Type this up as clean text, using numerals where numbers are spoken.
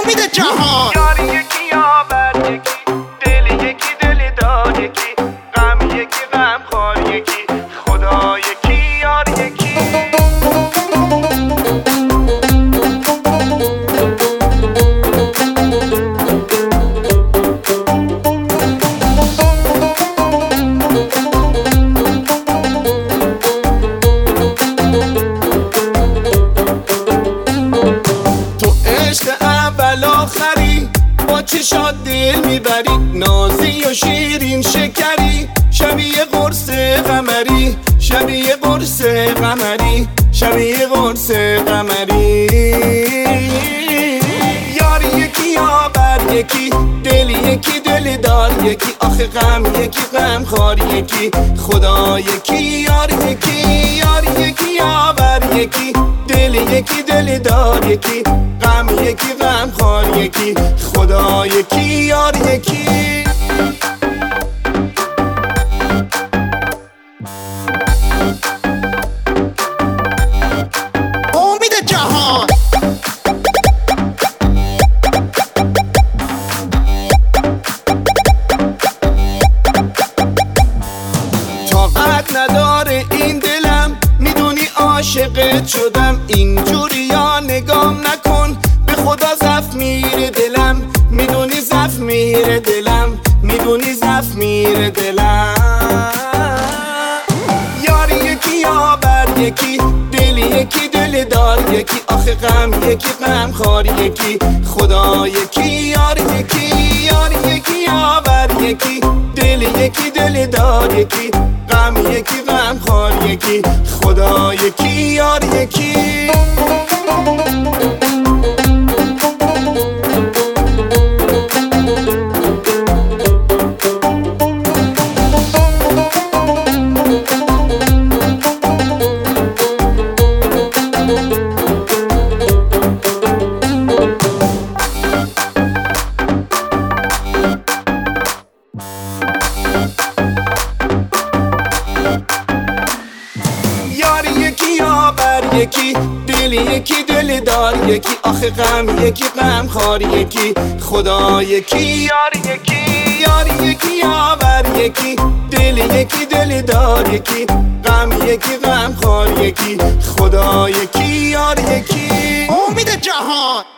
امید جهان. یاری یکی یاور یکی، دل یکی دل دار یکی، غم یکی غم خوار یکی، خدا یکی یار یکی. با چشات دل میبری، نازی و شیرین شکری، شبیه قرص قمری، شبیه قرص قمری، شبیه قرص قمری. یاری یکی یاور یکی، دل یکی دل دار یکی، آخه غم یکی غم خوار یکی، خدا یکی یار یکی. یاری یکی یاور یکی، دل یکی دل دار یکی، غم یکی غم خوار یکی، خدا یکی یار یکی. امید جهان. طاقت نداره این دلم، میدونی عاشقت شدم، اینجوری یا نگام نکن، به خدا زف میره دلم، میدونی زف میره دلم، میدونی زف میره دلم. یاری یکی یاور یکی، دل یکی دل دار یکی، آخه غم یکی غم خوار یکی، خدا یکی یار یکی. یاری یکی یاور یکی، دل یکی دل دار یکی، غم یکی غم خوار یکی، خدا یکی یار یکی. یکی دل یکی دل دار یکی، آخه غم یکی غم خوار یکی، خدا یکی یار یکی. یاری یکی یاور یکی، دل یکی دل دار یکی، غم یکی غم خوار یکی، خدا یکی یار یکی. امید جهان.